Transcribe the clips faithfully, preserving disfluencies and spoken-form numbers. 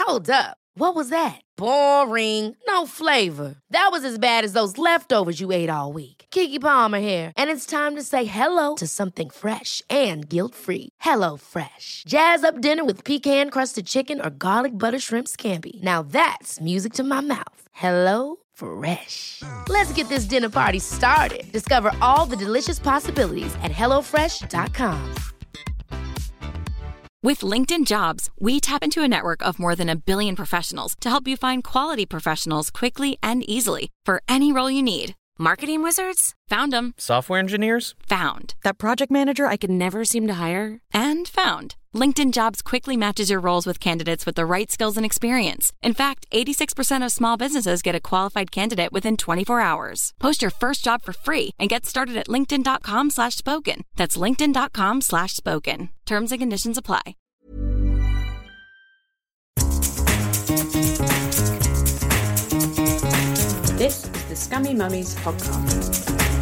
Hold up. What was that? Boring. No flavor. That was as bad as those leftovers you ate all week. Keke Palmer here, and it's time to say hello to something fresh and guilt-free. Hello Fresh. Jazz up dinner with pecan-crusted chicken or garlic butter shrimp scampi. Now that's music to my mouth. Hello Fresh. Let's get this dinner party started. Discover all the delicious possibilities at hello fresh dot com. With LinkedIn Jobs, we tap into a network of more than a billion professionals to help you find quality professionals quickly and easily for any role you need. Marketing wizards? Found them. Software engineers? Found. That project manager I could never seem to hire? And found. LinkedIn Jobs quickly matches your roles with candidates with the right skills and experience. In fact, eighty-six percent of small businesses get a qualified candidate within twenty-four hours. Post your first job for free and get started at linkedin.com slash spoken. That's linkedin.com slash spoken. Terms and conditions apply. This is the Scummy Mummies podcast.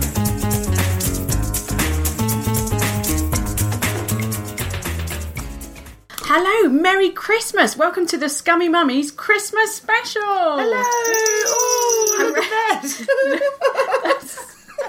Hello, Merry Christmas! Welcome to the Scummy Mummies Christmas special. Hello! Oh, look at that!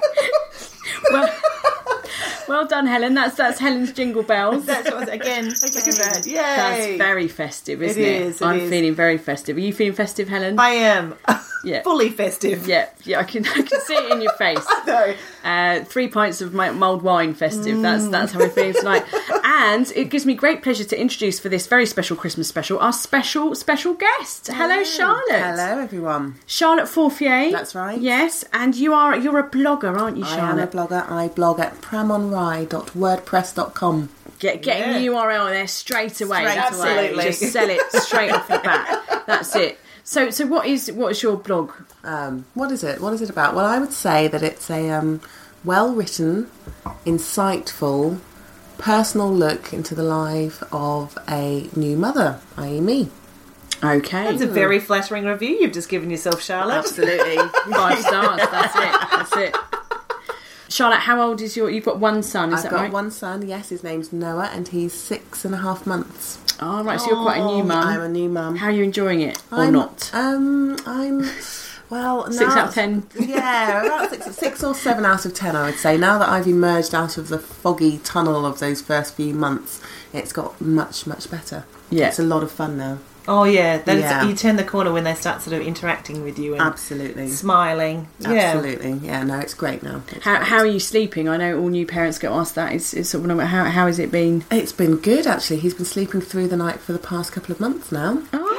well, well done, Helen. That's that's Helen's jingle bells. That's what, again. Look at that! Yay! That's very festive, isn't it? It is. It I'm is. feeling very festive. Are you feeling festive, Helen? I am. Yeah. Fully festive. Yeah, yeah. I can I can see it in your face. No. Uh, three pints of my mulled wine festive. That's that's how we're feeling tonight. And it gives me great pleasure to introduce for this very special Christmas special our special special guest. Hello, Charlotte. Hello, everyone. Charlotte Forfier. That's right. Yes, and you are you're a blogger, aren't you, I am a Charlotte? blogger. I blog at pramonrye dot wordpress dot com. Get getting Yeah. the U R L there straight away. Straight That's away. it. Just sell it straight off the bat. That's it. So so what is what is your blog? Um, what is it? What is it about? Well, I would say that it's a um, well-written, insightful, personal look into the life of a new mother, that is me. Okay. That's a very flattering review you've just given yourself, Charlotte. Absolutely. Five stars. That's it. That's it. Charlotte, how old is your... You've got one son, is I've that got right? one son, yes, his name's Noah, and he's six and a half months. Oh, right, so you're quite a new mum. I'm a new mum. How are you enjoying it, or I'm, not? Um, I'm... Well, Six now- out of ten? Yeah, about six, six or seven out of ten, I would say. Now that I've emerged out of the foggy tunnel of those first few months, it's got much, much better. Yeah. It's a lot of fun now. Oh, yeah. That Yeah. Is, you turn the corner when they start sort of interacting with you and Absolutely. smiling. Yeah. Absolutely. Yeah, no, it's great now. It's How, great. how are you sleeping? I know all new parents get asked that. It's, it's sort of, how, how has it been? It's been good, actually. He's been sleeping through the night for the past couple of months now.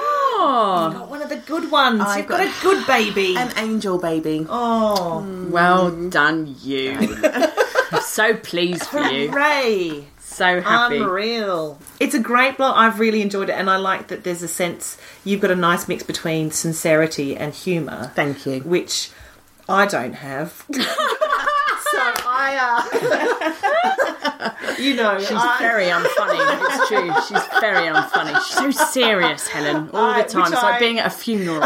Oh, Got one of the good ones. I've You've got, got a good baby. An angel baby. Oh, well done, you. I'm so pleased for you. hooray. So happy. Unreal. It's a great blog. I've really enjoyed it, and I like that there's a sense, you've got a nice mix between sincerity and humour. Thank you. Which I don't have. So I, uh, you know, She's I, very unfunny. It's true. She's very unfunny. She's so serious, Helen, all I- the time. which It's like I- being at a funeral.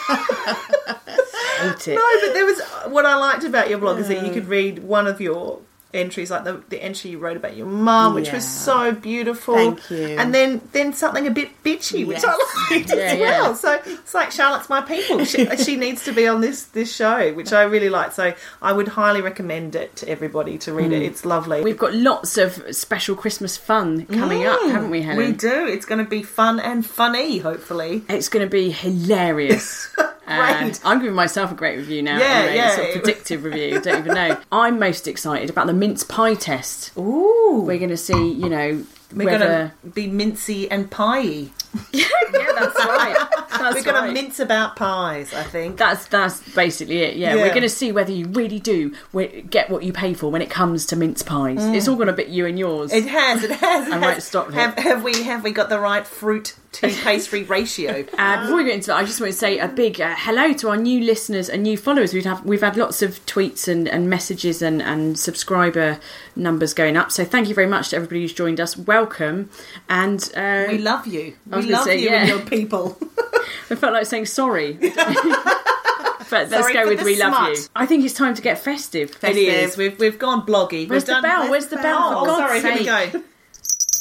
Hate it. No, but there was what I liked about your blog is that you could read one of your entries, like the, the entry you wrote about your mum, which was Yeah. so beautiful. Thank you. And then then something a bit bitchy, which Yes. I liked Yeah, as yeah. well. So it's like Charlotte's my people. She, she needs to be on this this show, which I really like. So I would highly recommend it to everybody to read it. It's lovely. We've got lots of special Christmas fun coming up, haven't we, Helen? We do. It's going to be fun and funny, hopefully. It's going to be hilarious. Uh, I'm giving myself a great review now. Yeah, anyway. yeah. Sort of predictive review. Don't even know. I'm most excited about the mince pie test. Ooh. We're going to see, you know, We're whether... going to be mincy and pie-y. yeah, that's right. That's We're going right. to mince about pies, I think. That's that's basically it. Yeah, Yeah. we're going to see whether you really do wi- get what you pay for when it comes to mince pies. It's all going to bit you and yours. It has, it has. It I has. might stop here. Have, have we have we got the right fruit to pastry ratio? Uh, before we get into that, I just want to say a big uh, hello to our new listeners and new followers. We've have we've had lots of tweets and, and messages and, and subscriber numbers going up. So thank you very much to everybody who's joined us. Welcome, and uh, We love you. I was We gonna love say, you yeah. and your people. I felt like saying sorry. But let's Sorry go for with the we love smut. you. I think it's time to get festive. It is. We've we've gone bloggy. Where's We've the done, bell? Where's the bell? Oh, For God's sorry. sake. Here we go.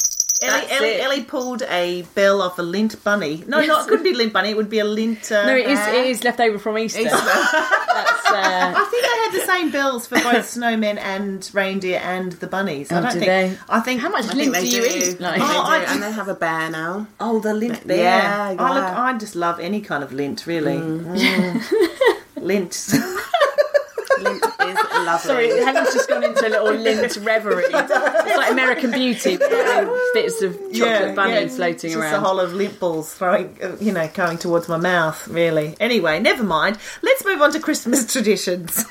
Ellie, Ellie, Ellie pulled a bell off a lint bunny. No, not it couldn't be lint bunny. It would be a lint. Uh, no, it is. It is left over from Easter. Easter. That's, uh... I think they had the same bells for both snowmen and reindeer and the bunnies. Oh, I don't do think. They? I think. How much I lint think do you do. eat? Like, oh, they I, and they have a bear now. Oh, the lint bear. Yeah, yeah. I look. I just love any kind of lint, really. Mm. Mm. Lint. Lint is lovely. Sorry, Helen's just gone into a little lint reverie. It's like American Beauty, with bits of chocolate yeah, bunny yeah, floating just around. Just a whole of lint balls throwing, you know, going towards my mouth, really. Anyway, never mind. Let's move on to Christmas traditions.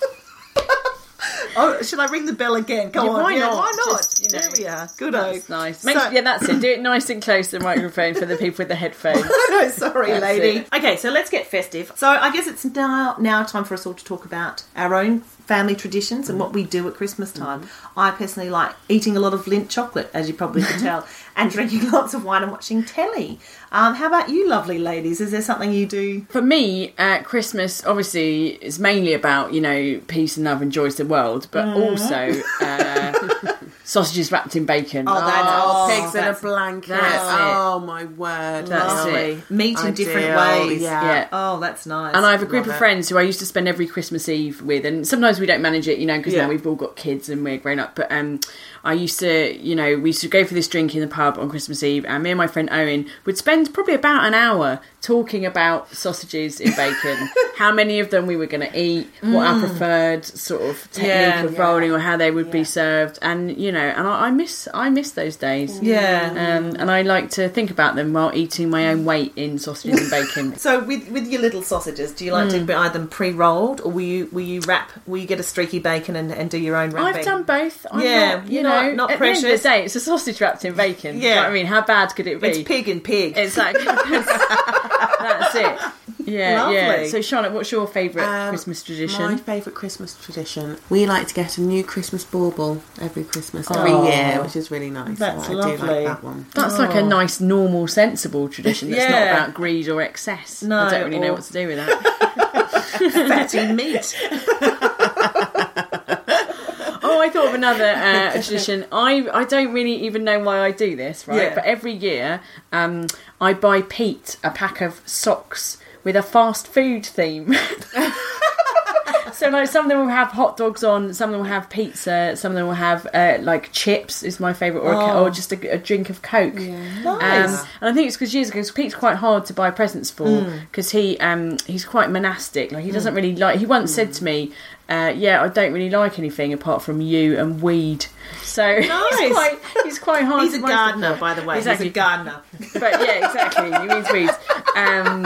Oh, should I ring the bell again? Go yeah, on. Why yeah, not? Why not? Just, you know, there we are. Good That's nice. So, Make, yeah, that's it. Do it nice and close to the microphone for the people with the headphones. no, sorry, That's lady. it. Okay, so let's get festive. So I guess it's now now time for us all to talk about our own family traditions and what we do at Christmas time. Mm-hmm. I personally like eating a lot of Lindt chocolate, as you probably can tell, and drinking lots of wine and watching telly. Um, how about you, lovely ladies? Is there something you do? For me, uh, Christmas obviously is mainly about, you know, peace and love and joy to the world, but mm. also uh, sausages wrapped in bacon. Oh, that's oh, oh, pigs in a blanket. That's oh, my word. That's Lovely. it. Meat in Ideal. different ways. Yeah. yeah. Oh, that's nice. And I have a group Love of it. friends who I used to spend every Christmas Eve with, and sometimes we don't manage it, you know, because Yeah. now we've all got kids and we're grown up, but um, I used to, you know, we used to go for this drink in the pub on Christmas Eve, and me and my friend Owen would spend probably about an hour talking about sausages in bacon, how many of them we were going to eat, what Mm. our preferred sort of technique Yeah, of yeah. rolling or how they would Yeah. be served, and, you know, and I, I miss I miss those days. Yeah. Um, and I like to think about them while eating my own weight in sausages and bacon. So with with your little sausages, do you like Mm. to buy them pre-rolled, or will you will you wrap? Will you get a streaky bacon and, and do your own wrapping? I've done both. I'm Yeah, not, you you're know, not- not at the end of precious. the day, it's a sausage wrapped in bacon. Do you know Yeah. what I mean? How bad could it be? It's pig and pig. It's like that's it. Yeah, Lovely. yeah. So, Charlotte, what's your favourite Um, Christmas tradition? My favourite Christmas tradition. We like to get a new Christmas bauble every Christmas, every Oh. year, which is really nice. That's so I do lovely. like that one. That's like a nice, normal, sensible tradition. That's not Yeah. about greed or excess. No, I don't really know or- what to do with that. Fatty meat. Oh, I thought of another uh, tradition. I I don't really even know why I do this, right? Yeah. But every year, um, I buy Pete a pack of socks with a fast food theme. So, like, some of them will have hot dogs on, some of them will have pizza, some of them will have, uh, like, chips is my favourite, or, a ca- Oh. or just a, a drink of Coke. Nice. Um, and I think it's because years ago, 'cause Pete's quite hard to buy presents for, because he um, he's quite monastic. Like, he doesn't really like... He once said to me, uh, yeah, I don't really like anything apart from you and weed. So Nice. he's, quite, he's quite hard He's to a buy gardener, stuff for. by the way. Exactly. He's a gardener. But yeah, exactly. He means weeds. Um,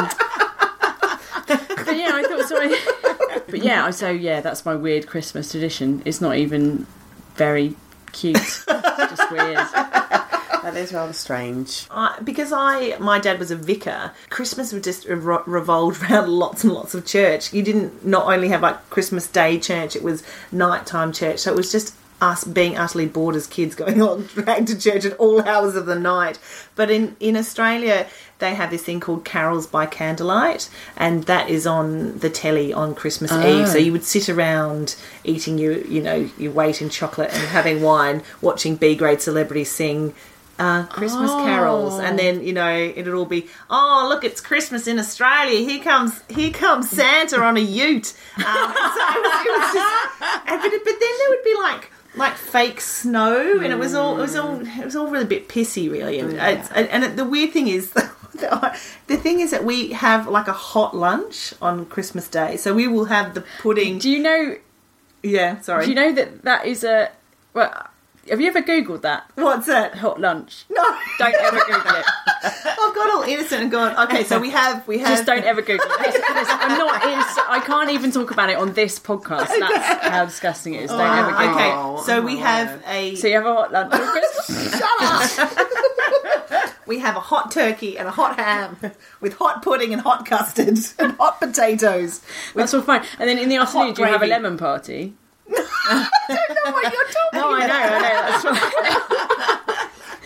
but yeah, I thought so. I, but yeah, I so yeah, that's my weird Christmas tradition. It's not even very cute. It's just weird. That is rather strange. I, because I, my dad was a vicar, Christmas would just re- revolved around lots and lots of church. You didn't not only have like Christmas Day church, it was nighttime church. So it was just us being utterly bored as kids going on dragged to church at all hours of the night. But in, in Australia, they have this thing called Carols by Candlelight, and that is on the telly on Christmas Oh. Eve. So you would sit around eating your, you know, your weight in chocolate and having wine, watching B-grade celebrities sing Uh, Christmas Oh. carols, and then you know it'd all be, oh look, it's Christmas in Australia. Here comes, here comes Santa on a ute. Um, and so it was, it was just, and, but, but then there would be like like fake snow, and it was all it was all it was all really a bit pissy, really. And, it's, and, and the weird thing is. The thing is that we have like a hot lunch on Christmas Day, so we will have the pudding. Do you know? Yeah, sorry. Do you know that that is a? Well, have you ever Googled that? What's that? Hot lunch. No, Don't ever Google it. I've got all innocent and gone. Okay, so we have we have. Just don't ever Google it. Listen, listen, I'm not. It's, I can't even talk about it on this podcast. That's how disgusting it is. Don't ever Google Okay, Oh, so oh we my have word. a it. So you have a hot lunch on Christmas. we have a hot turkey and a hot ham with hot pudding and hot custard and hot potatoes. That's all fine. And then in the afternoon, do you have a gravy. lemon party? I don't know what you're talking No, I know, I know. That's right.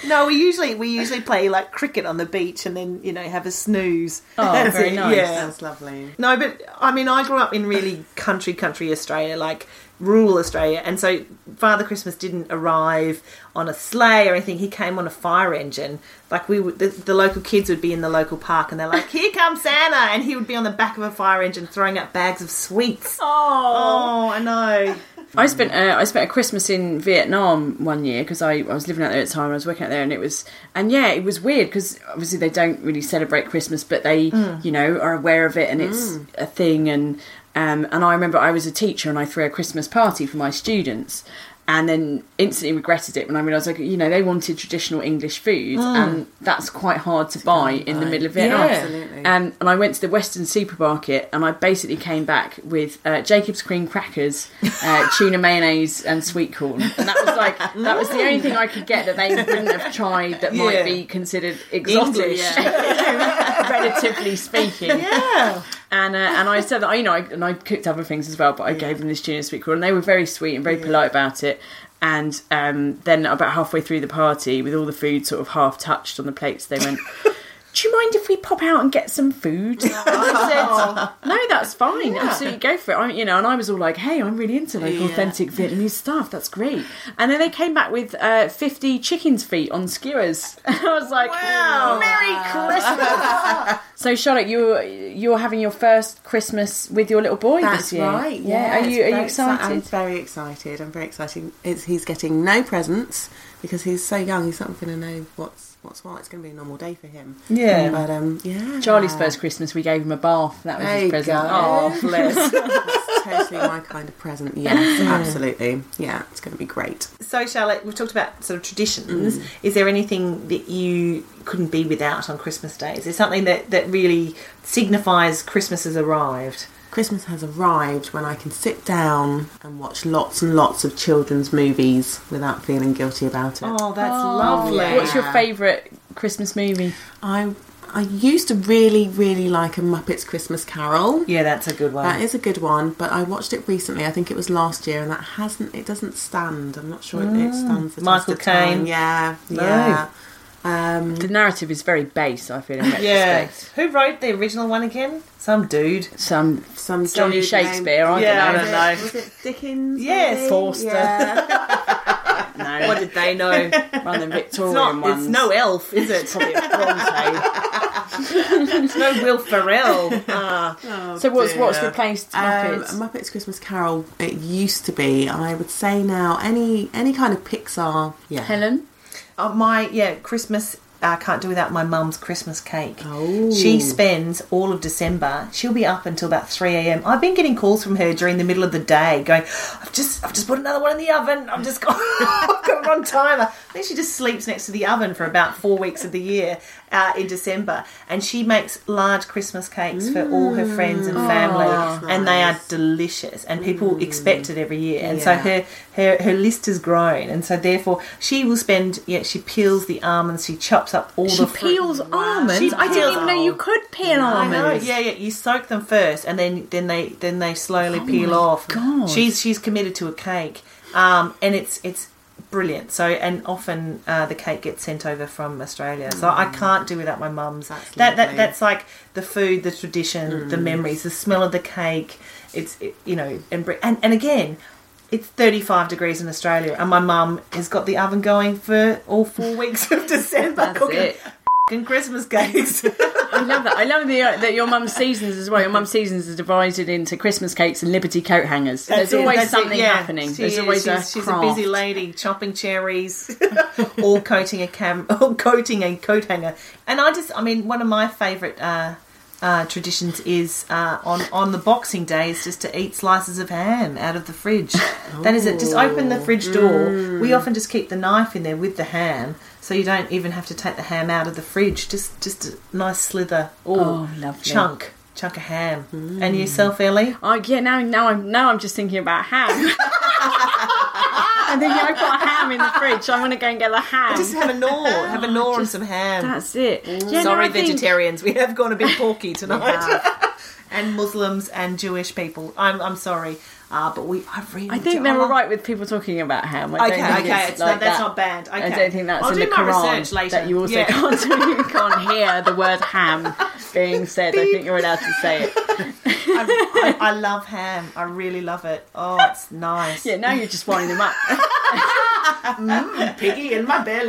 No, we usually we usually play like cricket on the beach and then, you know, have a snooze. Oh, That's very it, nice. Yeah. That's lovely. No, but I mean, I grew up in really country, country Australia, like rural Australia, and so Father Christmas didn't arrive on a sleigh or anything. He came on a fire engine. Like we would, the, the local kids would be in the local park, and they're like, "Here comes Santa," and he would be on the back of a fire engine throwing out bags of sweets. Oh, Oh, I know. I spent uh, I spent a Christmas in Vietnam one year because I, I was living out there at the time. I was working out there, and it was and yeah, it was weird because obviously they don't really celebrate Christmas, but they mm. you know are aware of it and it's mm. a thing. And um, and I remember I was a teacher and I threw a Christmas party for my students. And then instantly regretted it when I realised, like, you know, they wanted traditional English food, mm. and that's quite hard to buy in the middle of Vietnam. Yeah, absolutely. And and I went to the Western supermarket, and I basically came back with uh, Jacob's cream crackers, uh, tuna mayonnaise, and sweet corn. And that was like that was the only thing I could get that they wouldn't have tried that Yeah. might be considered exotic, English, yeah. relatively speaking. Yeah. And uh, and I said that, you know, I, and I cooked other things as well, but I gave them this tuna sweet corn, and they were very sweet and very yeah. polite about it. And um, then about halfway through the party, with all the food sort of half touched on the plates, they went, "Do you mind if we pop out and get some food?" And I said, "No, that's fine. Yeah. Absolutely, go for it." I, you know, and I was all like, "Hey, I'm really into like yeah. authentic Vietnamese stuff. That's great." And then they came back with uh, fifty chicken's feet on skewers. And I was like, "Wow, Merry Christmas!" So, Charlotte, you're you're having your first Christmas with your little boy That's this year. right. Yeah. Yeah. Are you are you Very excited? exci- I'm very excited. I'm very excited. It's, he's getting no presents because he's so young. He's not going to know what's what's what. It's going to be a normal day for him. Yeah. But um, yeah. Charlie's first Christmas, we gave him a bath. That was There his you present. go. Oh, bless. That's totally my kind of present. Yes, absolutely. Yeah, it's going to be great. So, Charlotte, we've talked about sort of traditions. Mm. Is there anything that you couldn't be without on Christmas Day? Is there something that, that really signifies Christmas has arrived? Christmas has arrived when I can sit down and watch lots and lots of children's movies without feeling guilty about it. Oh, that's Oh, lovely. yeah. What's your favourite Christmas movie? I I used to really, really like A Muppets Christmas Carol. Yeah, that's a good one. That is a good one, but I watched it recently. I think it was last year, and that hasn't. It doesn't stand. I'm not sure it, it stands the Michael test of time. Caine. Yeah, No. yeah. Um, The narrative is very base, I feel, in Yeah. retrospect. Who wrote the original one again? Some dude. Some some Johnny dude Shakespeare, I Yeah, don't I know. don't know. Was it Dickens? Yes, maybe? Forster. Yeah. No, What did they know? one of the Victorian It's not. ones. It's no elf, is it? Probably a Bronte. It's no Will Ferrell. Ah. Oh, So what's what's dear. replaced Um, Muppets? Muppets Christmas Carol. It used to be. I would say now any any kind of Pixar. Yeah. Helen? Oh, my yeah, Christmas. I can't do without my mum's Christmas cake. Oh. She spends all of December. She'll be up until about three a.m. I've been getting calls from her during the middle of the day, going, "I've just, I've just put another one in the oven. I've just got, I've got a wrong timer." I think she just sleeps next to the oven for about four weeks of the year uh, in December, and she makes large Christmas cakes for all her friends and family, that's and they are nice. delicious, and people expect it every year, and so Yeah. her her her list has grown, and so therefore she will spend. Yeah, she peels the almonds, she chops up all She the fruit. peels almonds? She I didn't peels- even know you could peel I know, almonds. yeah, yeah. You soak them first, and then then they then they slowly peel my off. God. She's she's committed to a cake, um, and it's it's brilliant. So and often uh, the cake gets sent over from Australia, so I can't do without my mum's. That's that that lovely. that's like the food, the tradition, the memories, the smell of the cake. It's it, you know, and br- and and again. It's thirty-five degrees in Australia, and my mum has got the oven going for all four weeks of December That's cooking it. f***ing Christmas cakes. I love that. I love the, uh, that your mum's seasons as well. Your mum's seasons are divided into Christmas cakes and Liberty coat hangers. That's There's it, always that's it, something yeah. happening. She There's is, always she's, a she's craft. a busy lady chopping cherries, all coating a cam, all coating a coat hanger. And I just, I mean, one of my favourite uh, uh, traditions is uh, on on the Boxing Day is just to eat slices of ham out of the fridge. That is it. Just open the fridge door. Mm. We often just keep the knife in there with the ham. So you don't even have to take the ham out of the fridge. Just just a nice slither or Oh, lovely. chunk. Chunk of ham. And yourself, Ellie? Oh, yeah, now, now, I'm, now I'm just thinking about ham. I'm thinking I've got a ham in the fridge, so I'm going to go and get the ham. Just have a gnaw. Have a gnaw and some ham. That's it. Yeah, no, Sorry, I think- vegetarians. We have gone a bit porky tonight. and Muslims and Jewish people. I'm I'm sorry, uh, but we I really. I think do, they're I all love- right with people talking about ham. I Okay, don't think okay, it's it's like not, that's that. not banned. Okay. I don't think that's I'll in do the my Quran research later. that you also Yeah. can't you can't hear the word ham being said. I think you're allowed to say it. I, I, I love ham. I really love it. Oh, it's nice. Yeah, now you're just winding them up. Mm, piggy in my belly.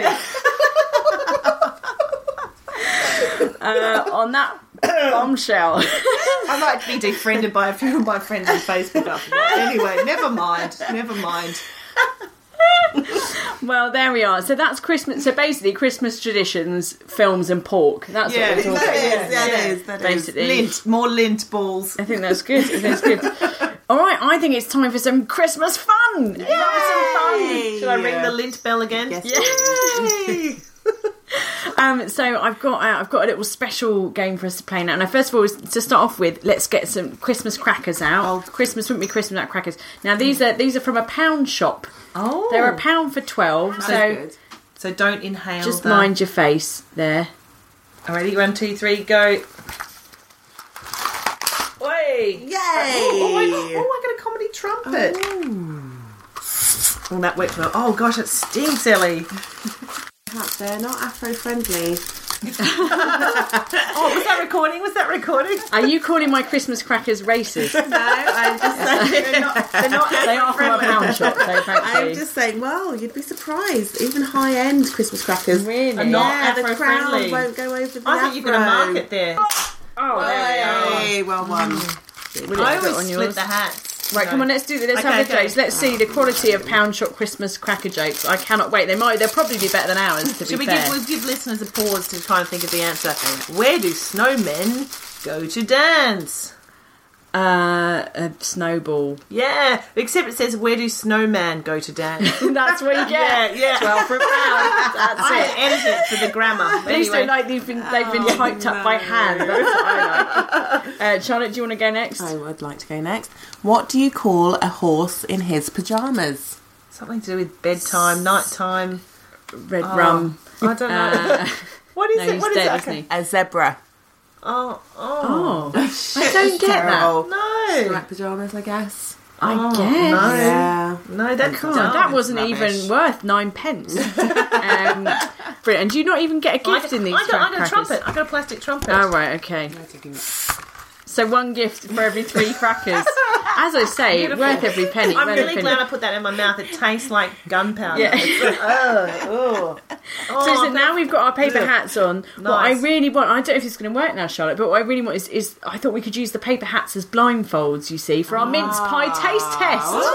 Uh, on that bombshell. I might be defriended by a few of my friends on Facebook after that. Anyway, never mind. Never mind. Well, there we are. So that's Christmas. So basically, Christmas traditions, films, and pork. That's Yeah, what we're talking that about. is, that Yeah, is, that is. Basically, Lint, more lint balls. I think that's good. I think that's good. All right, I think it's time for some Christmas fun. Yay! Some Shall I ring the lint bell again? Yes. Yay! Um, so I've got uh, I've got a little special game for us to play now. Now, first of all, to start off with, let's get some Christmas crackers out. Oh. Christmas wouldn't be Christmas without crackers. Now these are these are from a pound shop. Oh. They're a pound for twelve. So Good. So don't inhale. just the... mind your face there. Alrighty, one, two, three, go. Way! Yay! Oh, I got, oh, I got a comedy trumpet. Oh, that worked well. Oh gosh, it stinks, Ellie. Perhaps they're not Afro-friendly. Oh, was that recording? Was that recording? Are you calling my Christmas crackers racist? No, I'm just saying. They're not. They're not. They are from a pound shop, so thank I'm you. just saying, well, you'd be surprised. Even high-end Christmas crackers. Really? Are not Yeah, the Afro-friendly. crown won't go over the I think you've got a Afro. market there. Oh, there we are. Hey, well won. Will I it fit always on split yours? the hats. Right, come on, let's do this. Let's Okay, have the okay. jokes. Let's see the quality of pound shop Christmas cracker jokes. I cannot wait. They might. They'll probably be better than ours. To Should be we fair. give, we'll give listeners a pause to try and think of the answer. Where do snowmen go to dance? Uh, a snowball. Yeah, except it says, where do snowman go to dance? That's what you get. Yeah, yeah. Twelve for a pound. That's I it. edited it for the grammar. These Anyway. don't like they've been they've been typed up by hand. That's what I like. Uh, Charlotte, do you want to go next? I would like to go next. What do you call a horse in his pyjamas? Something to do with bedtime, nighttime. Red Oh, rum. I don't know. Uh, what is no, it? he's What is dead, it? isn't Okay. he? A zebra. Oh, oh, Oh, I don't get Terrible. no. Black pyjamas, I guess. that. I Oh, guess. no. Yeah. No, that's God, dumb. that wasn't Rubbish. even worth nine pence. um, brilliant. And do you not even get a I gift got, in these I got, I got a crackers? trumpet. I got a plastic trumpet. Oh, right, okay. So one gift for every three crackers. As I say, Beautiful. worth every penny. I'm worth really every glad penny. I put that in my mouth. It tastes like gunpowder. Yeah. Oh, oh. So, so now we've got our paper Ugh. hats on. What I Nice. really want, I don't know if it's going to work now, Charlotte, but what I really want is, is I thought we could use the paper hats as blindfolds, you see, for our mince pie taste test.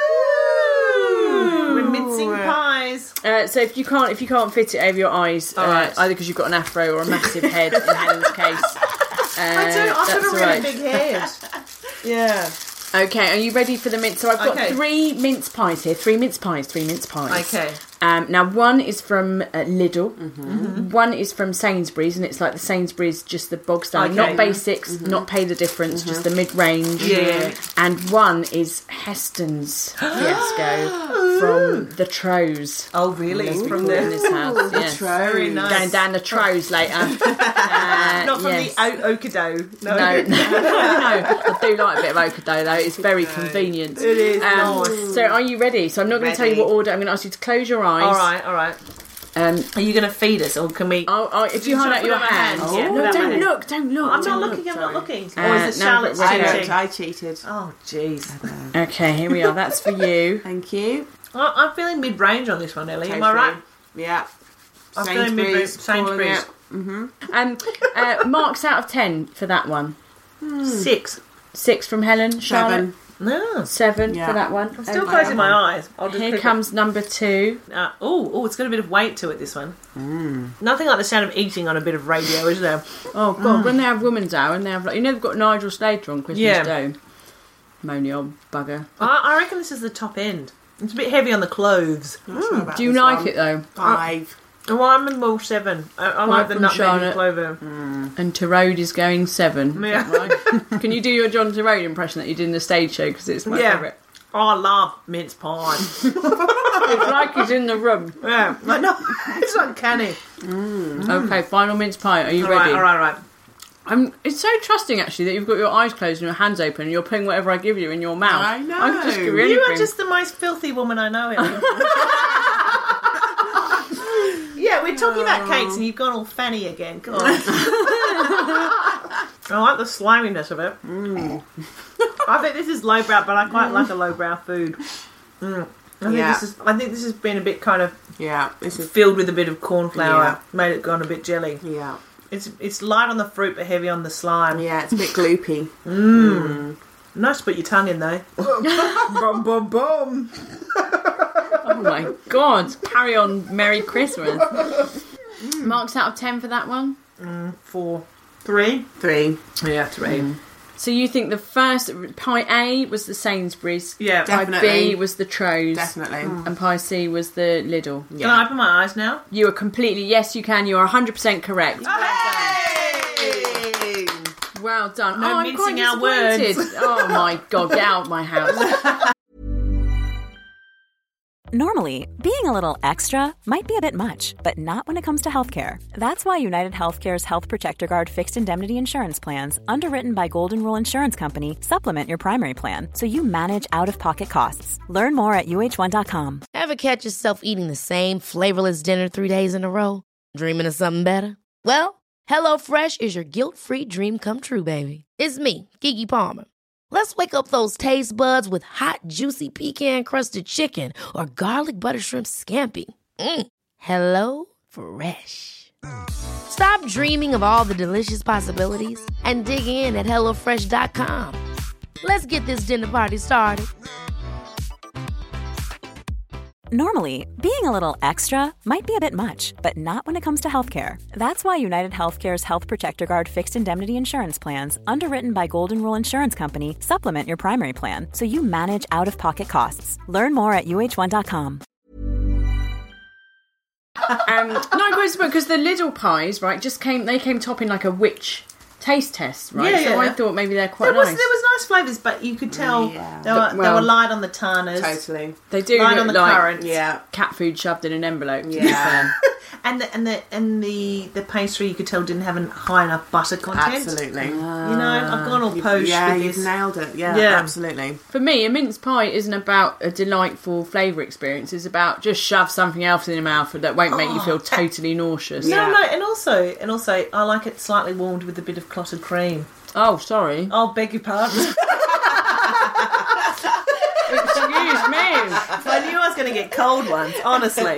We're mincing pies. Uh, so if you can't if you can't fit it over your eyes, uh, right. either because you've got an afro or a massive head in Helen's case, uh, I do. I've got that's a really alright. big head. Yeah. Okay, are you ready for the mince? So I've got Okay. three mince pies here. Three mince pies. Three mince pies. Okay. Um, now one is from uh, Lidl. Mm-hmm. One is from Sainsbury's, and it's like the Sainsbury's, just the bog standard, Okay. not basics, not pay the difference, just the mid range. Yeah. And one is Heston's Fiasco from the Trows. Oh, really? As we From call it in the this house. Yes. very nice. Going down the Trows later. Uh, Not from yes. the o- Okado. No. No, no, no. I do like a bit of Okado though. It's very convenient. It is Um, nice. so, are you ready? So, I'm not going to tell you Ready. what order. I'm going to ask you to close your eyes. All right, all right. Um, Are you going to feed us, or can we? oh, oh, if you Should hold I out put your out my hand, hand? Yeah, no, put out my don't hand. look, don't look. I'm don't not look. looking. I'm not looking. Uh, or is it no, Charlotte's but wait, I wait. looked, cheating? I cheated. Oh, jeez. Okay, here we are. That's for you. Thank you. I- I'm feeling mid-range on this one, Ellie. Am I Totally. right? Yeah. I'm feeling mid-range. Sainsbury's. Sainsbury's. Um, uh, marks out of ten for that one. Six. Six from Helen. Charlotte. Seven. No. Seven Yeah. for that one. I'm still Okay. closing my eyes. I'll just Here click comes number two. it. Uh, oh, oh, it's got a bit of weight to it, this one. Nothing like the sound of eating on a bit of radio, is there? Oh God! When they have Women's Hour and they have like you know they've got Nigel Slater on Christmas Yeah. Day. Moany old bugger. I, I reckon this is the top end. It's a bit heavy on the clothes. Not sure about Do you this like one. it though? Five. Oh, I'm in ball seven. I, I like the from nutmeg Charlotte. and clover. And Tyrode is going seven. Yeah. Right? Can you do your John Tyrode impression that you did in the stage show? Because it's my Yeah. favourite. Oh, I love mince pie. It's like he's in the room. Yeah, I know. It's uncanny. Okay, final mince pie. Are you All ready? right, all right, all right. I'm. It's so trusting, actually, that you've got your eyes closed and your hands open and you're putting whatever I give you in your mouth. I know. I can just give you anything. You are just the most filthy woman I know. Yeah, we're talking about cakes and you've gone all fanny again. God. I like the sliminess of it. Mm. I think this is lowbrow, but I quite like a lowbrow food. Mm. I think Yeah. this is. I think this has been a bit kind of Yeah, this is filled with a bit of corn flour, Yeah. made it gone a bit jelly. yeah, It's it's light on the fruit but heavy on the slime. yeah. It's a bit gloopy. Nice to put your tongue in though. Boom, boom, boom. Oh my God. Carry on. Merry Christmas. Marks out of ten for that one? Four, three. Three. Yeah, three. So you think the first, pie A was the Sainsbury's, Yeah, pie B Definitely. was the Tro's, Definitely. and pie C was the Lidl. Can I open my eyes now? You are completely, yes you can, you are one hundred percent correct. Hey! Well done. No oh, I'm mincing quite our words. disappointed. Oh my God, get out of my house. Normally, being a little extra might be a bit much, but not when it comes to healthcare. That's why United Healthcare's Health Protector Guard fixed indemnity insurance plans, underwritten by Golden Rule Insurance Company, supplement your primary plan so you manage out-of-pocket costs. Learn more at U H one dot com. Ever catch yourself eating the same flavorless dinner three days in a row? Dreaming of something better? Well, HelloFresh is your guilt-free dream come true, baby. It's me, Keke Palmer. Let's wake up those taste buds with hot, juicy pecan-crusted chicken or garlic butter shrimp scampi. Mm. Hello Fresh. Stop dreaming of all the delicious possibilities and dig in at hello fresh dot com. Let's get this dinner party started. Normally, being a little extra might be a bit much, but not when it comes to healthcare. That's why United Healthcare's Health Protector Guard fixed indemnity insurance plans, underwritten by Golden Rule Insurance Company, supplement your primary plan so you manage out-of-pocket costs. Learn more at U H one dot com. Um, no, because the Lidl pies, right, just came, they came topping like a witch taste test, right? Yeah, so yeah. I thought maybe they're quite There was nice. there was nice flavours, but you could tell Yeah. they were they Well, were light on the tarners. Totally. They do Light look on the like currant. Yeah. cat food shoved in an envelope. To be Yeah. fair. And the and the and the, the pastry you could tell didn't have a high enough butter content. Absolutely. You know, I've gone all posh yeah, with you've this. nailed it. Yeah, Yeah. absolutely. For me, a mince pie isn't about a delightful flavour experience. It's about just shove something else in your mouth that won't make you feel totally nauseous. No, Yeah. no, and also and also I like it slightly warmed with a bit of clotted cream. Oh, sorry. Oh, beg your pardon. Excuse me. I knew I was going to get cold ones, honestly.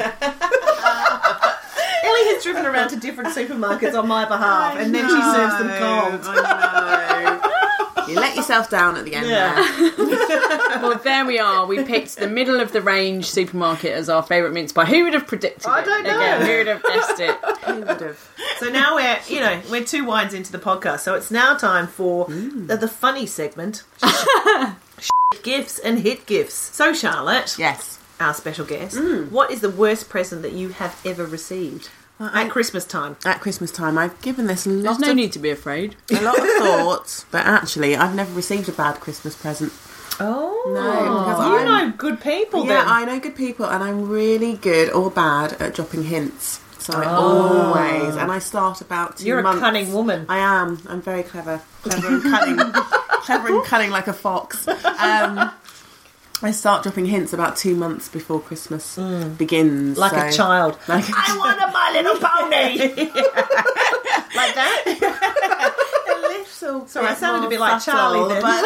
Ellie has driven around to different supermarkets on my behalf, and then she serves them cold. I know. You let yourself down at the end Yeah. there. Well, there we are. We picked the middle of the range supermarket as our favourite mince pie. Who would have predicted I it? don't know. Again, who would have guessed it? Who would have? So now we're, you know, we're two wines into the podcast, so it's now time for the, the funny segment. Gifts and hit gifts. So, Charlotte, Yes. our special guest, what is the worst present that you have ever received I- at Christmas time? At Christmas time, I've given this a There's lot no of need to be afraid. a lot of thought, but actually, I've never received a bad Christmas present. Oh, No, because you I'm- know good people Yeah, then. I know good people, and I'm really good or bad at dropping hints. So I always, and I start about two You're a months. cunning woman. I am. I'm very clever, clever and cunning, clever and cunning like a fox. Um, I start dropping hints about two months before Christmas begins. Like so- a child. Like a I want a My Little Pony! Like that? a little. Sorry, I bit sounded a more bit like subtle, Charlie then. but-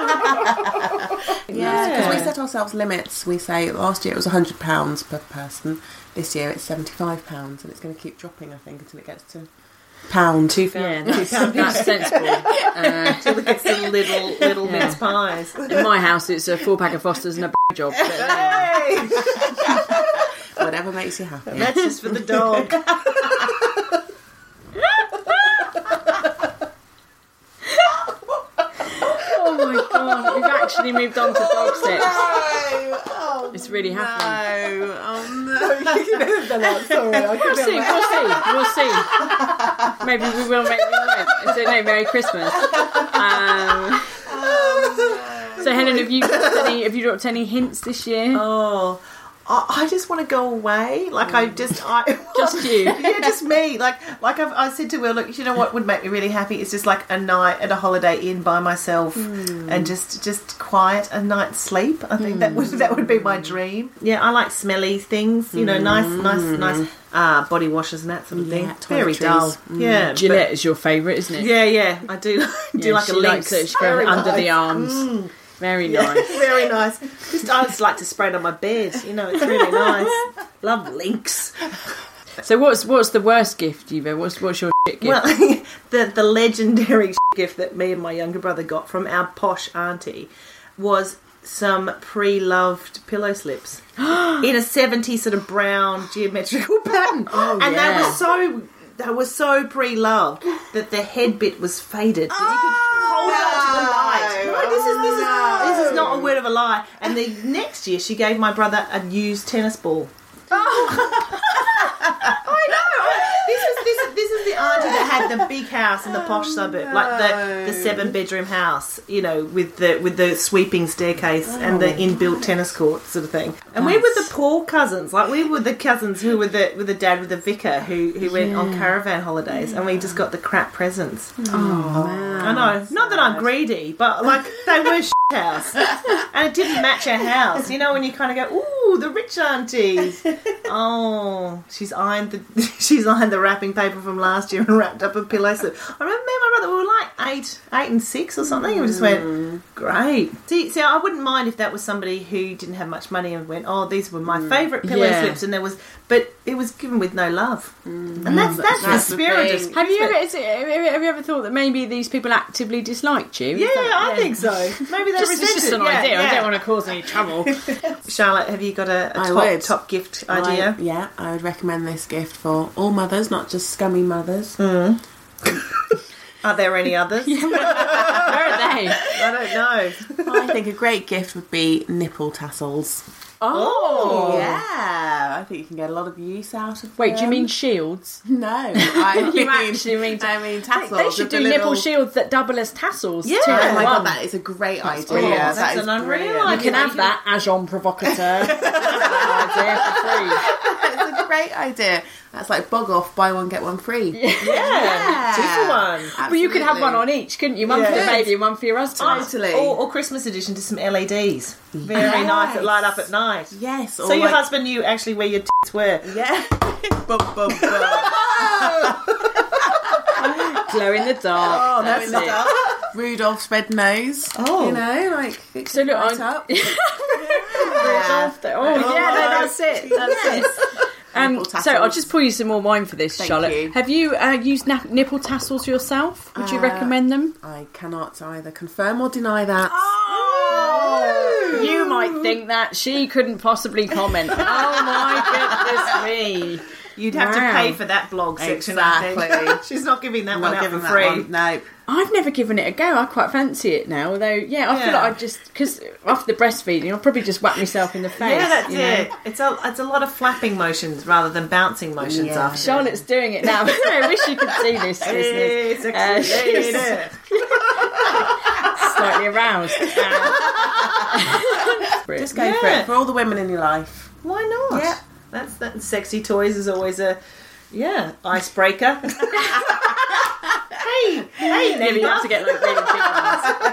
yeah, because we set ourselves limits. We say last year it was one hundred pounds per person. This year it's seventy-five pounds, and it's going to keep dropping, I think, until it gets to pound. Two Yeah, that's, that's sensible. Uh, Till it gets the little, little mince pies. in my house, it's a four pack of Fosters and a b- job. But, uh, Hey! Whatever makes you happy. That's just for the dog. oh my God, we've actually moved on to dog sex. Oh, It's really happening. no. Oh no. You can have done that. Sorry, I We'll see, we'll see, we'll see. Maybe we will, maybe we won't. So, no, Merry Christmas. Um, so, Helen, have you dropped any, have you dropped any hints this year? Oh, I, I just want to go away. Like I just, I Just you. yeah, just me. Like, like I've, I said to Will, look, you know what would make me really happy? It's just like a night at a Holiday Inn by myself, and just, just quiet, a night's sleep. I think that would, that would be my dream. Yeah, I like smelly things. You know, nice, nice, nice uh, body washes and that sort of thing. Yeah, Very toiletries. dull. Yeah, Gillette is your favourite, isn't it? but- yeah, yeah. I do do Yeah, like she a likes lynx. it. She goes Very under the nice. arms. Very Yeah, nice. very nice. Just I just like to spray it on my bed. You know, it's really nice. Love links. So what's what's the worst gift you've ever? What's what's your shit gift? Well, the the legendary gift that me and my younger brother got from our posh auntie was some pre-loved pillow slips in a seventies sort of brown geometrical pattern. Oh, and yeah. they were so they were so pre-loved that the head bit was faded. So you could hold it up to the light. No, this is this is this is not a word of a lie. And the next year she gave my brother a used tennis ball. I know. This is this is this is the auntie that had the big house in the posh suburb, like the, the seven bedroom house, you know, with the with the sweeping staircase and the inbuilt tennis court sort of thing. And we were the poor cousins, like we were the cousins who were the with the dad with the vicar who who went on caravan holidays, and we just got the crap presents. Oh man. I know, not that I'm greedy, but like they were shit house, and it didn't match our house. You know, when you kind of go, ooh, the rich auntie. Oh, she's ironed the she's ironed the wrapping paper from last year and wrapped up a pillow slip. I remember me and my brother we were like eight, eight and six or something. And we just went, great. See, see, I wouldn't mind if that was somebody who didn't have much money and went, oh, these were my favourite pillow Yeah. slips, and there was, but it was given with no love, and that's that's, That's the the spirit. thing. of Have you Christmas. ever is it, have you have you ever thought that maybe these people actively disliked you? Yeah, Is that- I think so. Maybe they Just, it's just an resented. Yeah, idea. I yeah. don't want to cause any trouble. Charlotte, have you got a, a I top would. top gift idea? I, yeah, I would recommend this gift for all mothers, not just scummy mothers. Are there any others? Where are they? I don't know. I think a great gift would be nipple tassels. Oh, Yeah, I think you can get a lot of use out of Wait, do you them. mean shields? No, I You mean, actually mean I mean tassels. They should with the do nipple little- shields that double as tassels. Yeah. two in Oh my one. god, that is a great idea. brilliant. That That's is an unreal brilliant. You idea. can have that agent provocateur. idea for free. It's a great idea. That's like bog off, buy one get one free. Yeah, two for one. Well, you could have one on each, couldn't you? One for the Yeah. baby and one for your husband. Totally. Or, or Christmas edition to some L E Ds. Very Yes. nice that light up at night. Yes. So your husband knew actually where your tits were. Yeah. bum, bum, bum. Glow in the dark. Oh, That's in the it. dark. Rudolph's red nose. Oh. You know, like it So can look, light I'm- up. Rudolph the- Oh, yeah, no, that's it. That's it. Um, Nipple so I'll tassels. just pour you some more wine for this, Thank Charlotte. you. Have you uh, used na- nipple tassels yourself? Would you Uh, recommend them? I cannot either confirm or deny that. Oh, you might think that she couldn't possibly comment. Oh my goodness me! You'd have to Wow. pay for that blog section, I Exactly. think. She's not giving that I'm one not out giving for that free. one. No. I've never given it a go. I quite fancy it now. Although, yeah, I feel Yeah. like I just because after the breastfeeding, I'll probably just whack myself in the face. Yeah, that's you know? it. It's a it's a lot of flapping motions rather than bouncing motions Yeah. after. Charlotte's doing it now. I wish you could see this, Hey, listeners. sexy Uh, she's lady. slightly aroused. Just go Yeah. for it. For all the women in your life. Why not? Yeah. That's that. Sexy toys is always a yeah icebreaker. hey, hey, Maybe you have to get like really big ones.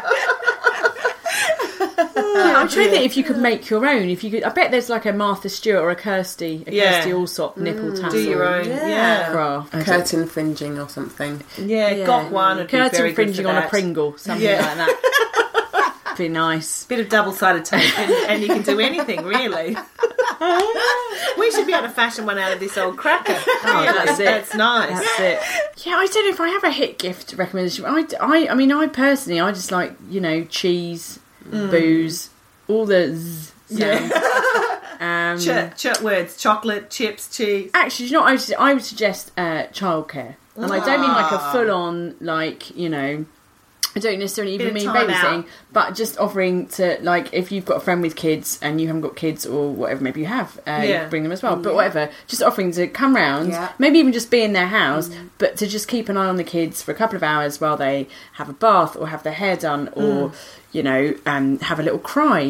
Yeah, I'm trying to think if you could make your own. If you could, I bet there's like a Martha Stewart or a Kirsty, a Yeah. Kirsty Allsop nipple tassel. do your own. Yeah. Yeah, Craft. Curtain fringing or something. yeah. Yeah. Got one. Would be very Curtain good fringing for on a that. Pringle, something Yeah. like that. Be nice. Bit of double-sided tape, and, and you can do anything really. We should be able to fashion one out of this old cracker. Oh, that's it. That's nice. That's it. Yeah, I don't know if I have a hit gift recommendation. I, I, I mean, I personally, I just like, you know, cheese, booze, all the z sounds. Um, Ch- ch- words: chocolate, chips, cheese. Actually, you know, what I would, su- I would suggest uh, childcare, and I don't mean like a full-on, like you know, I don't necessarily even Bit of mean time babysitting, out. but just offering to, like, if you've got a friend with kids and you haven't got kids or whatever, maybe you have, uh, you Yeah. can bring them as well. But whatever, just offering to come round, Yeah. maybe even just be in their house, but to just keep an eye on the kids for a couple of hours while they have a bath or have their hair done or, you know, um, have a little cry.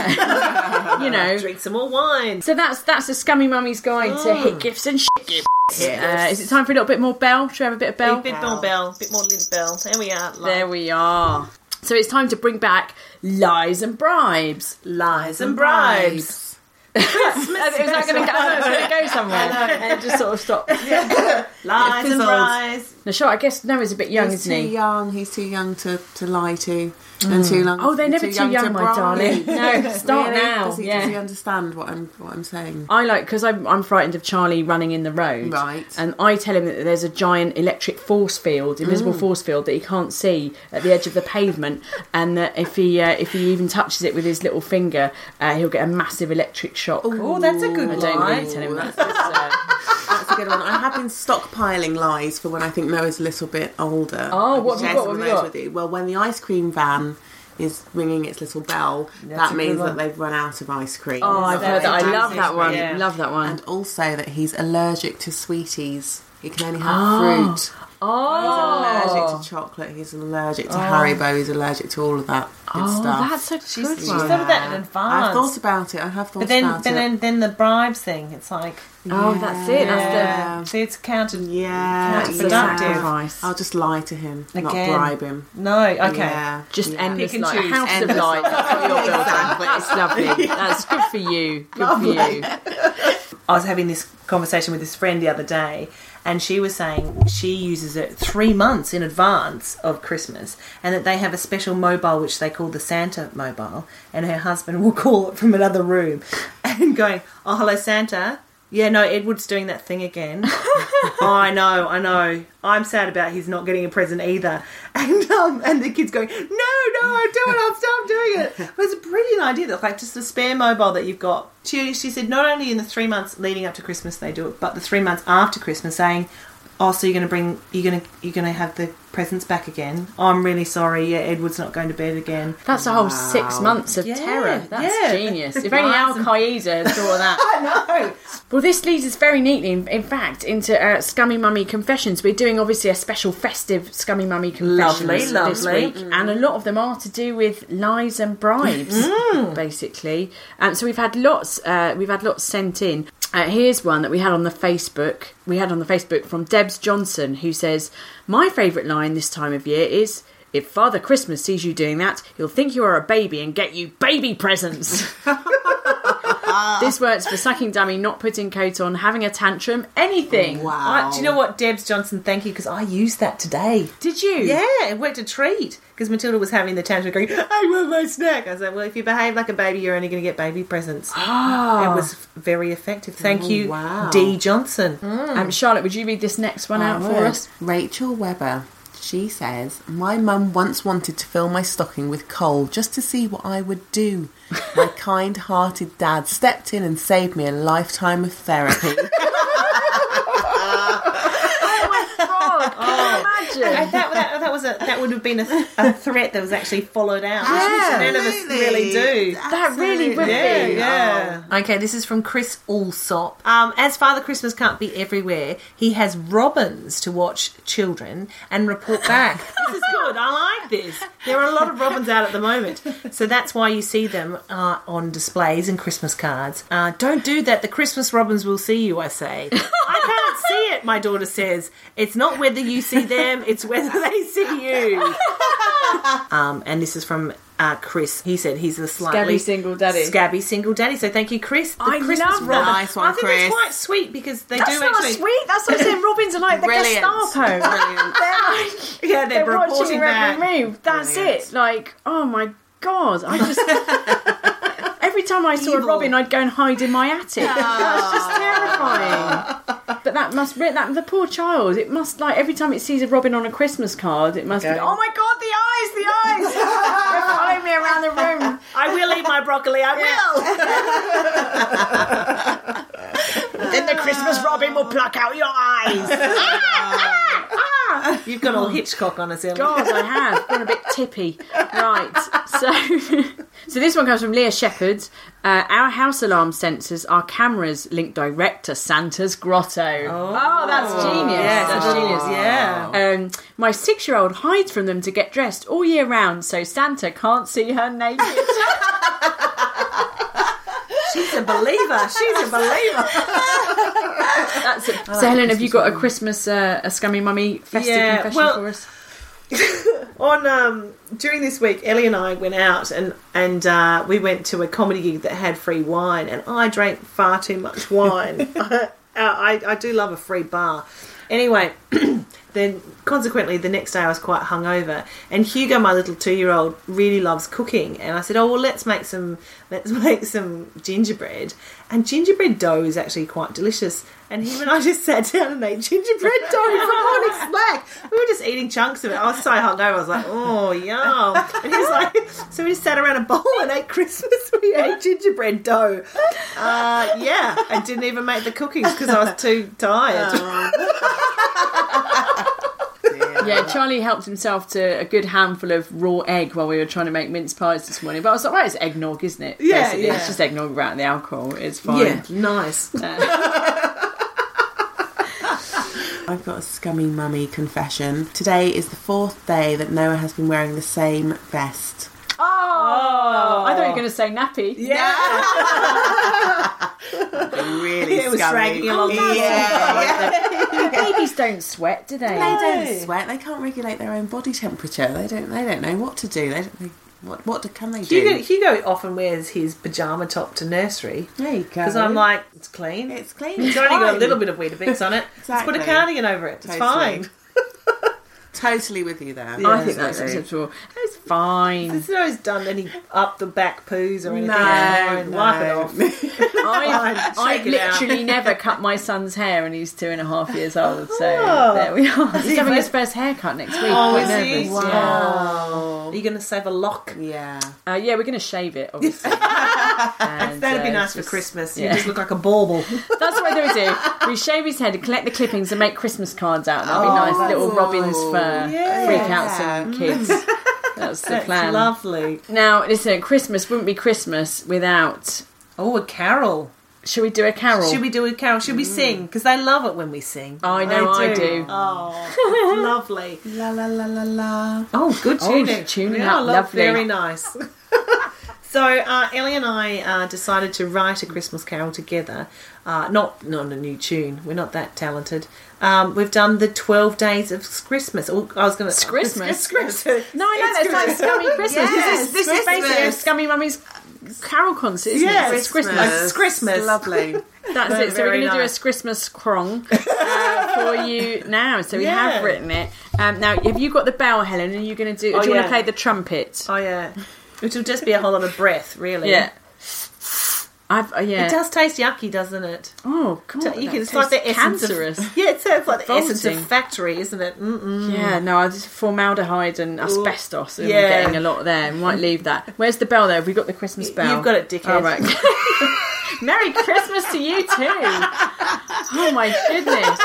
Uh, you know. Drink some more wine. So that's that's a Scummy Mummy's guide to hit gifts and shit gifts. Uh, is it time for a little bit more Bell? Should we have a bit of Bell? A bit more bell, a bit more lint bell. There we are. There we are. So it's time to bring back lies and bribes. Lies and bribes. Is that going to go, go somewhere? And it just sort of stopped. Lies and fizzled. bribes. No, sure. I guess Noah's a bit young, He's isn't too he? young. He's too young to, to lie to, and too young. Oh, they're never too young, to my bribe. darling. No, start Really? now. Does he, Yeah. does he understand what I'm what I'm saying? I like because I'm I'm frightened of Charlie running in the road, Right. And I tell him that there's a giant electric force field, invisible Mm. force field that he can't see at the edge of the pavement, and that if he uh, if he even touches it with his little finger, uh, he'll get a massive electric shock. Oh, that's a good I don't lie. really tell him that. That's- It's, uh, That's a good one. I have been stockpiling lies for when I think Noah's a little bit older. Oh, I what can have you share got? some What of have you those got? with you. Well, when the ice cream van is ringing its little bell, a that good means one. that they've run out of ice cream. oh, I've heard that. I love that one. Yeah. Love that one. And also that he's allergic to sweeties. He can only have fruit. Oh, He's allergic to chocolate. He's allergic to Haribo. He's allergic to all of that good oh, stuff. that's a She's, good she's one. thought of that in advance. I've thought about it. I have thought But then, about then, it. then, then the bribes thing. It's like, Oh, that's it. That's yeah. See, it's counted. Yeah, the, that's the Productive. sacrifice. I'll just lie to him, not Again. bribe him. No, okay. Yeah. Just Yeah. endless Pick and life. choose. House of Endless life. life. That's what you're building. Exactly. It's lovely. That's good for you. Good for you. I was having this conversation with this friend the other day, and she was saying she uses it three months in advance of Christmas, and that they have a special mobile which they call the Santa mobile, and her husband will call it from another room and going, "Oh, hello, Santa. Yeah, no, Edward's doing that thing again." Oh, I know, I know. I'm sad about he's not getting a present either. And um, and the kid's going, "No, no, I'm doing it. I'll stop doing it." But it's a brilliant idea. That's like just a spare mobile that you've got. She, she said not only in the three months leading up to Christmas they do it, but the three months after Christmas, saying, "Oh, so you're going to bring, you're going to, you're going to have the presents back again. Oh, I'm really sorry. Yeah, Edward's not going to bed again." That's a whole six months of Yeah, terror. That's yeah. genius. If only Al Qaeda had thought of that. I know. Well, this leads us very neatly, in, in fact, into uh, Scummy Mummy Confessions. We're doing, obviously, a special festive Scummy Mummy Confessions Lovely, this lovely. week. And a lot of them are to do with lies and bribes, basically. Um, so we've had lots uh, We've had lots sent in. Uh, here's one that we had on the Facebook. We had on the Facebook from Debs Johnson, who says, "My favourite line this time of year is, 'If Father Christmas sees you doing that, he'll think you are a baby and get you baby presents.'" This works for sucking dummy, not putting coat on, having a tantrum, anything. Wow. I, do you know what, Debs Johnson? Thank you, because I used that today. Did you? Yeah, it worked a treat. Because Matilda was having the tantrum going, "I want my snack." I said, "Well, if you behave like a baby, you're only going to get baby presents." Ah. It was very effective. Thank Oh, you, wow. D. Johnson. Um, Charlotte, would you read this next one out I for would. us? Rachel Webber. She says, "My mum once wanted to fill my stocking with coal just to see what I would do. My kind-hearted dad stepped in and saved me a lifetime of therapy." God, can you And imagine? that, that, that was a that would have been a, a threat that was actually followed out, which Yeah, none of us really do. That really would Yeah, be. yeah. Okay, this is from Chris Allsop. Um, as Father Christmas can't be everywhere, he has robins to watch children and report back. This is good. I like this. There are a lot of robins out at the moment, so that's why you see them uh, on displays and Christmas cards. Uh, don't do that. The Christmas robins will see you. I say. I can't see it. My daughter says it's not whether you see them; it's whether they see you. Um, and this is from uh, Chris. He said he's a slightly Scabby single daddy. Scabby single daddy. So thank you, Chris. The I Christmas love that. robin. Nice one, I think Chris. that's quite sweet because they That's do not actually. sweet. That's what I'm saying. Robins are like the Brilliant. Gestapo. Brilliant. They're like, Yeah, they're, they're watching reporting your every back. move. That's Brilliant. it. Like, oh my God. I just... Every time I saw a Evil. robin, I'd go and hide in my attic. That's just terrifying. But that must be that the poor child. It must like every time it sees a robin on a Christmas card, it must be. Okay. Oh my God, the eyes, the eyes! They're following me around the room. I will eat my broccoli. I will. Then the Christmas robin will pluck out your eyes. You've gone all Hitchcock on us, Ellen. God, I have. Gone a bit tippy. Right. So, so this one comes from Leah Shepherd. Uh, our house alarm sensors are cameras linked direct to Santa's grotto. Oh, oh that's genius. Yes, that's genius. Yeah. Um, my six-year-old hides from them to get dressed all year round, so Santa can't see her naked. She's a believer. She's a believer. That's it. So, Helen, have you got a Christmas, uh, a scummy mummy festive Yeah, confession well- for us? On um, during this week, Ellie and I went out and and uh, we went to a comedy gig that had free wine, and I drank far too much wine. I, I I do love a free bar. Anyway, then consequently the next day I was quite hungover, and Hugo, my little two-year-old, really loves cooking, and I said, "Oh well, let's make some let's make some gingerbread." And gingerbread dough is actually quite delicious. And him and I just sat down and ate gingerbread dough for morning snack. We were just eating chunks of it. I was so hungover. I was like, oh, yum. And he was like, so we just sat around a bowl and ate Christmas. We ate gingerbread dough. Uh, yeah, I didn't even make the cookings because I was too tired. Yeah, Charlie helped himself to a good handful of raw egg while we were trying to make mince pies this morning. But I was like, right, it's eggnog, isn't it? Yeah, Basically, yeah. It's just eggnog without the alcohol. It's fine. Yeah, nice. I've got a scummy mummy confession. Today is the fourth day that Noah has been wearing the same vest. Oh, I thought you were going to say nappy. Yeah. Really It was scummy. dragging along. Yeah. Babies don't sweat, do they? They don't sweat. They can't regulate their own body temperature. They don't. They don't know what to do. They don't. They, what what do, can they do? Hugo, Hugo often wears his pyjama top to nursery. There you go. Because I'm like, it's clean. it's clean. It's only got a little bit of Weetabix on it. Let's put a Exactly. cardigan over it. It's Totally. fine. Totally with you there. Yeah. I think that's Absolutely. acceptable. It's fine. There's no he's done any up the back poos or anything. No, Fine, no. Wipe it off. I, I Shake it out. literally never cut my son's hair, and he's two and a half years old. So Oh. there we are. He's he having ve- his first haircut next week. Oh, Quite is nervous. he? Yeah. Wow. Are you going to save a lock? Yeah. Uh, yeah, we're going to shave it, obviously. And, That'd be uh, nice for just- Christmas. yeah. You just look like a bauble. That's what we do. We shave his head and collect the clippings and make Christmas cards out. That'd be Oh, nice. Little that's- robins for Yeah. freak out some kids. That's the That's plan. lovely. Now, listen, Christmas wouldn't be Christmas without... Oh, a carol. Should we do a carol? Should we do a carol? Should we sing? Because they love it when we sing. I know I do. Oh, lovely. La la la la la. Oh, good Oh, tuning. tuning Yeah, up, love- lovely. Very nice. So uh, Ellie and I uh, decided to write a Christmas carol together. Uh, not not a new tune. We're not that talented. Um, we've done the twelve days of Christmas. Oh, I was going to Christmas? Christmas. No, I know, It's that's like Scummy Christmas. Yes, this is, this is basically a Christmas. Scummy Mummy's carol concert, isn't Yes, it? It's Christmas. It's Christmas. Lovely. That's Very, it. So we're very going to do a nice. Christmas crong uh, for you now. So we Yeah. have written it. Um, now, have you got the bell, Helen? Are you going to do? Oh, do you want yeah. to play the trumpet? Oh yeah, which will just be a whole lot of breath, really. Yeah. I've, uh, yeah. It does taste yucky, doesn't it? Oh, come on. You that can, it's like the tastes essence cancerous. of yeah. It sounds like the essence Revolting. of factory, isn't it? Mm-mm. Yeah, no, I just formaldehyde and asbestos, and Yeah. we're getting a lot there. We might leave that. Where's the bell, though? Have we got the Christmas bell? You've got it, dickhead. All right. Merry Christmas to you too. Oh my goodness.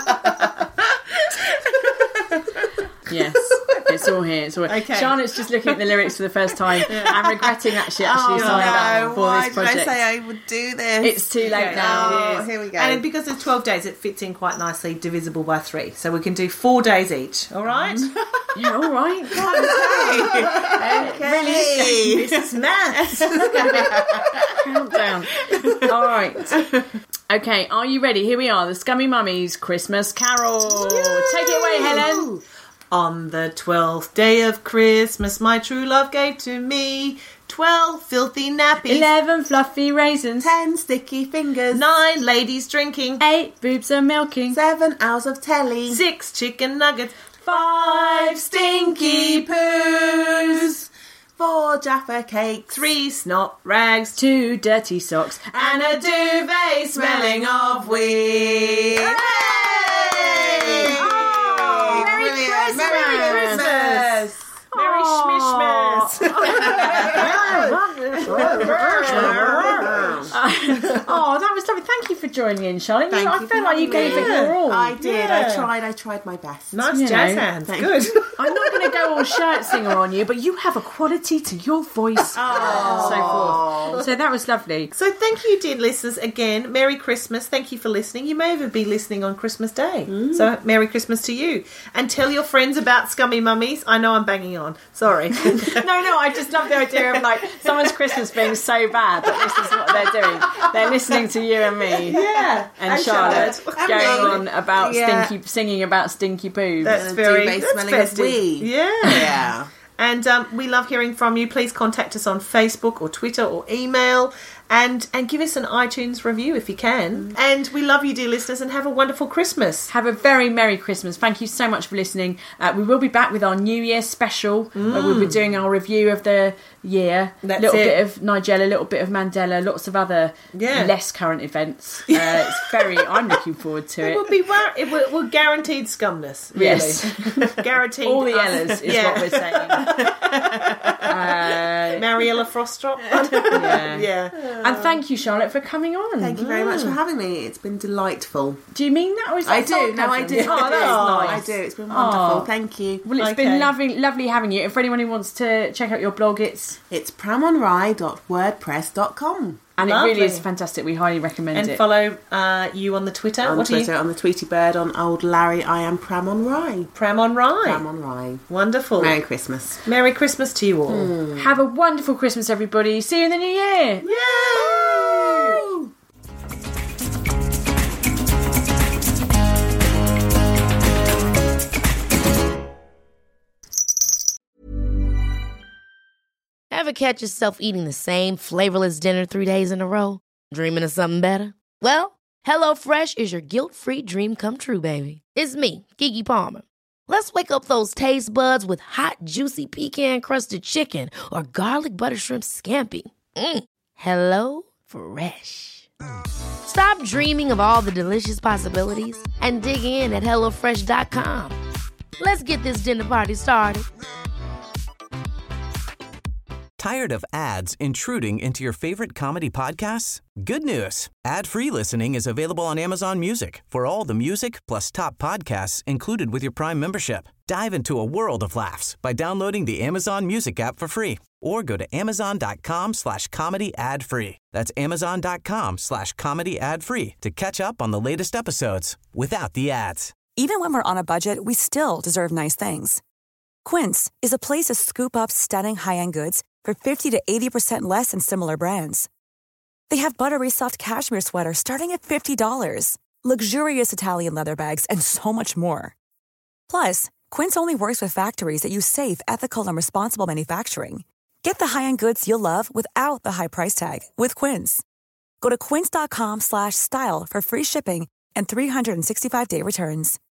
Yes, it's all here. It's all here. Okay. Charlotte's just looking at the lyrics for the first time and regretting that she actually Oh signed no! up for Why this did I project. say I would do this? It's too late Okay. now. Oh, here we go. And because it's twelve days, it fits in quite nicely, divisible by three. So we can do four days each. All right? Yeah, all right. okay. Really? This is maths. Countdown. All right. Okay, are you ready? Here we are, the Scummy Mummies Christmas Carol. Take it away, Helen. On the twelfth day of Christmas, my true love gave to me twelve filthy nappies, Eleven fluffy raisins. Ten sticky fingers. nine ladies drinking, Eight boobs are milking. Seven hours of telly. six chicken nuggets, Five stinky poos. Four Jaffa cakes. three snot rags, Two dirty socks. and a duvet smelling of weed. Oh, Merry brilliant. Christmas. Merry Christmas. Merry schmishmas. Oh, that was lovely. Thank you for joining in, Charlotte. Thank you, I you felt for like you having gave me. it your all. I did. Yeah. I tried. I tried my best. Nice You jazz know, hands. thank Good. I'm not going to go all shirt singer on you, but you have a quality to your voice and so forth. So that was lovely. So thank you, dear listeners, again. Merry Christmas. Thank you for listening. You may even be listening on Christmas Day. Mm. So Merry Christmas to you. And tell your friends about Scummy Mummies. I know I'm banging on. Sorry. No, no, I just love the idea of like someone's Christmas being so bad that this is what they're doing. They're listening to you and me. Yeah. And, And Charlotte, Charlotte. going And me. on about Yeah. stinky, singing about stinky poos. That's Uh, very duvet that's smelling of festive. wee. Yeah. Yeah. And um, we love hearing from you. Please contact us on Facebook or Twitter or email, and and give us an iTunes review if you can. And we love you, dear listeners, and have a wonderful Christmas. Have a very Merry Christmas. Thank you so much for listening. Uh, we will be back with our New Year special, where we'll be doing our review of the year. A That's little it. bit of Nigella, a little bit of Mandela, lots of other Yeah. less current events. Uh, it's very, I'm looking forward to It it. will be war- it will, will guaranteed scumness. Really. Yes. Guaranteed. All the us- Ellas is yeah. what we're saying. Uh, Mariella Frostrop. yeah. yeah. And thank you, Charlotte, for coming on. Thank you very much for having me. It's been delightful. Do you mean that? Or is that I do. No, I sarcasm? do. Oh, I do. that's I nice. do. It's been wonderful. Oh. Thank you. Well, it's Okay. been lovely, lovely having you. And for anyone who wants to check out your blog, it's It's pramonrai dot wordpress dot com. and it Lovely. really is fantastic. We highly recommend And it. follow uh, you on the Twitter. On what Twitter, are you? on the Tweety Bird, on Old Larry, I am Pram on Rye. Pram on Rye. Pram on Rye. Wonderful. Merry Christmas. Merry Christmas to you all. Have a wonderful Christmas, everybody. See you in the new year. Yay! Ever catch yourself eating the same flavorless dinner three days in a row? Dreaming of something better? Well, HelloFresh is your guilt-free dream come true, baby. It's me, Keke Palmer. Let's wake up those taste buds with hot, juicy pecan-crusted chicken or garlic butter shrimp scampi. Mm. Hello Fresh. Stop dreaming of all the delicious possibilities and dig in at hello fresh dot com. Let's get this dinner party started. Tired of ads intruding into your favorite comedy podcasts? Good news. Ad-free listening is available on Amazon Music for all the music plus top podcasts included with your Prime membership. Dive into a world of laughs by downloading the Amazon Music app for free or go to amazon.com slash comedy ad free. That's amazon.com slash comedy ad free to catch up on the latest episodes without the ads. Even when we're on a budget, we still deserve nice things. Quince is a place to scoop up stunning high-end goods for fifty to eighty percent less than similar brands. They have buttery soft cashmere sweaters starting at fifty dollars, luxurious Italian leather bags, and so much more. Plus, Quince only works with factories that use safe, ethical, and responsible manufacturing. Get the high-end goods you'll love without the high price tag with Quince. Go to quince.com slash style for free shipping and three sixty-five day returns.